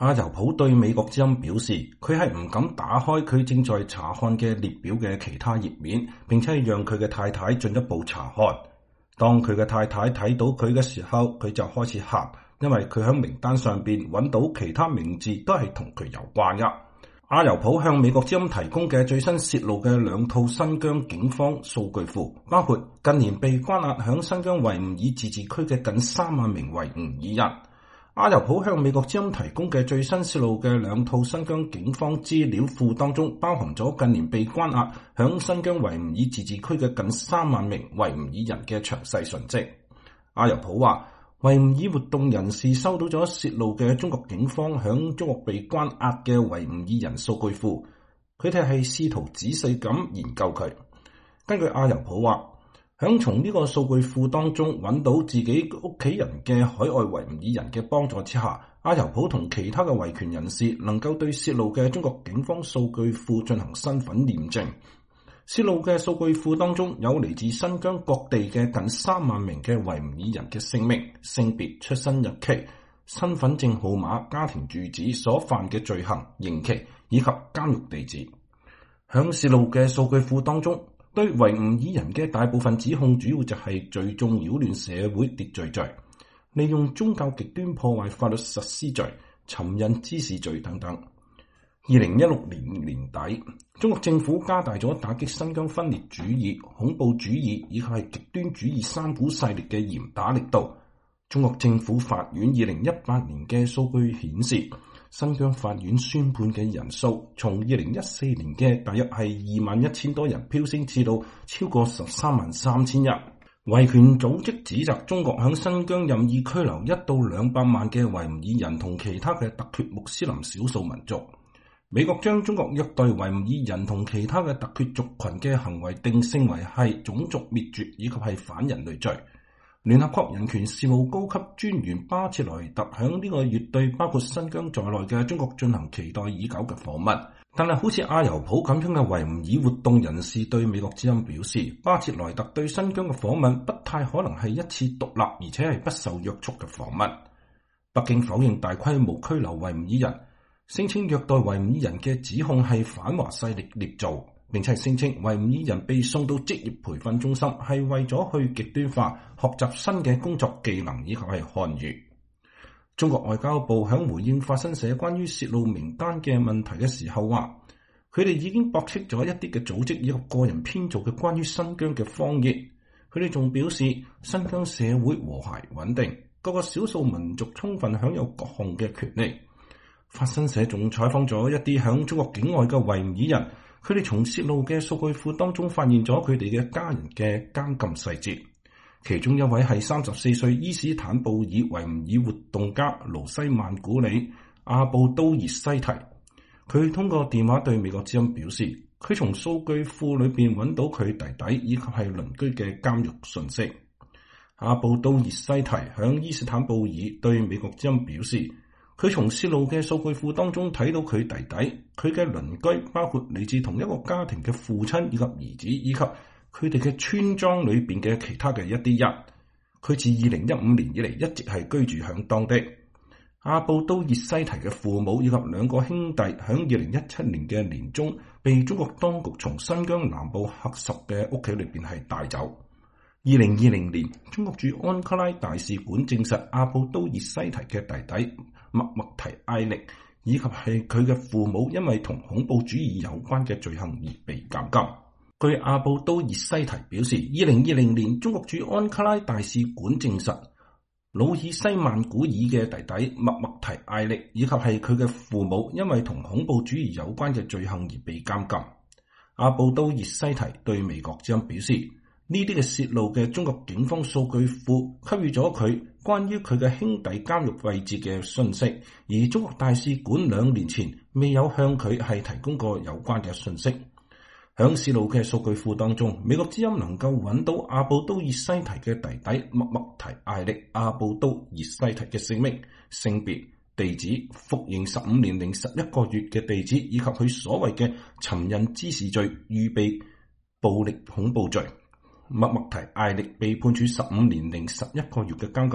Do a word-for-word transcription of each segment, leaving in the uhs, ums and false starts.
阿尤普對美國之音表示，佢係唔敢打開佢正在查看嘅列表嘅其他頁面，並且讓佢嘅太太進一步查看。當佢嘅太太睇到佢嘅時候，佢就開始喊，因為佢喺名單上邊揾到其他名字都係同佢有關嘅。阿尤普向美國之音提供嘅最新泄露嘅兩套新疆警方數據庫，包括近年被關押響新疆維吾爾自治區嘅近三萬名維吾爾人。阿尤普向美國之音提供嘅最新泄露嘅兩套新疆警方資料庫當中，包含咗近年被關押響新疆維吾爾自治區嘅近三萬名維吾爾人嘅詳細訊息。阿尤普話，維吾爾活動人士收到咗泄露嘅中國警方響中國被關押嘅維吾爾人數據庫，佢哋係試圖仔細咁研究佢。根據阿尤普話，響從呢個數據庫當中揾到自己屋企人嘅海外維吾爾人嘅幫助之下，阿尤普同其他嘅維權人士能夠對泄露嘅中國警方數據庫進行身份驗證。泄露嘅數據庫當中有嚟自新疆各地嘅近三萬名嘅維吾爾人嘅姓名、性別、出生日期、身份證號碼、家庭住址、所犯嘅罪行、刑期以及監獄地址。響泄露嘅數據庫當中，對維吾爾人嘅大部分指控主要就係聚眾擾亂社會秩序罪、利用宗教極端破壞法律實施罪、尋釁滋事罪等等。二零一六年年底，中國政府加大咗打擊新疆分裂主義、恐怖主義以及係極端主義三股勢力嘅嚴打力度。中國政府法院二零一八年嘅數據顯示，新疆法院宣判嘅人數從二零一四年嘅大約係二萬一千多人飆升至到超過十三萬三千人。維權組織指責中國響新疆任意拘留一到兩百萬嘅維吾爾人同其他嘅突厥穆斯林少數民族。美國將中國虐待維吾爾人同其他嘅突厥族群嘅行為定性為係種族滅絕以及係反人類罪。聯合國人權事務高級專員巴切萊特響呢個月對包括新疆在內嘅中國進行期待已久嘅訪問，但係好似阿尤普咁樣嘅維吾爾活動人士對美國之音表示，巴切萊特對新疆嘅訪問不太可能係一次獨立而且係不受約束嘅訪問。北京否認大規模拘留維吾爾人，聲稱虐待維吾爾人嘅指控係反華勢力捏造，並且聲稱維吾爾人被送到職業培訓中心係為咗去極端化、學習新嘅工作技能以及係漢語。中國外交部響回應法新社關於泄露名單嘅問題嘅時候話，佢哋已經駁斥咗一啲嘅組織以及個人編造嘅關於新疆嘅謊言。佢哋仲表示，新疆社會和諧穩定，各個少數民族充分享有各項嘅權利。法新社仲採訪咗一啲響中國境外嘅維吾爾人，佢哋從泄露嘅數據庫當中發現咗佢哋嘅家人嘅監禁細節。其中一位係三十四歲伊斯坦布爾維吾爾活動家盧西曼古里阿布都熱西提，佢通過電話對美國之音表示，佢從數據庫裏邊揾到佢弟弟以及係鄰居嘅監獄訊息。阿布都熱西提響伊斯坦布爾對美國之音表示，佢從泄露嘅數據庫當中睇到佢弟弟、佢嘅鄰居，包括嚟自同一個家庭嘅父親以及兒子，以及佢哋嘅村莊裏邊嘅其他嘅一啲人。佢自二零一五年以嚟一直係居住響當地。阿布都熱西提嘅父母以及兩個兄弟響二零一七年嘅年中被中國當局從新疆南部喀什嘅屋企裏邊係帶走。二零二零年，中國駐安卡拉大使館證實阿布都熱西提嘅弟弟麥麥提艾力以及係佢嘅父母因為同恐怖主義有關嘅罪行而被監禁。據阿布都熱西提表示，二零二零年中國駐安卡拉大使館證實魯爾西曼古爾嘅弟弟麥麥提艾力以及係佢嘅父母因為同恐怖主義有關嘅罪行而被監禁。阿布都熱西提對美國之音表示，呢啲嘅泄露嘅中國警方數據庫給予咗佢關於佢嘅兄弟監獄位置嘅信息，而中國大使館兩年前未有向佢係提供過有關嘅信息。響泄露嘅數據庫當中，美國之音能夠揾到阿布都熱西提嘅弟弟麥麥提艾力阿布都熱西提嘅姓名、性別、地址、服刑十五年零十一個月嘅地址，以及佢所謂嘅尋釁滋事罪、預備暴力恐怖罪。麥麥提艾力被判處十五年零十一個月嘅監禁，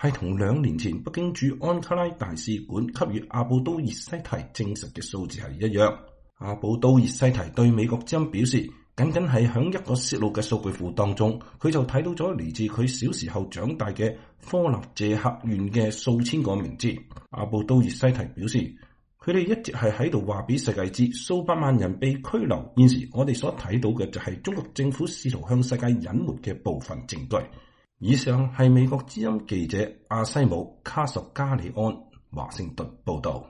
係同兩年前北京駐安卡拉大使館給予阿布都熱西提證實嘅數字係一樣。阿布都熱西提對美國之音表示，僅僅係響一個泄露嘅數據庫當中，佢就睇到咗嚟自佢小時候長大嘅科納謝克縣嘅數千個名字。阿布都熱西提表示，佢哋一直係喺度話俾世界知，數百萬人被拘留。現時我哋所睇到嘅就係中國政府試圖向世界隱瞞嘅部分證據。以上係美國之音記者阿西姆卡什加里安華盛頓報道。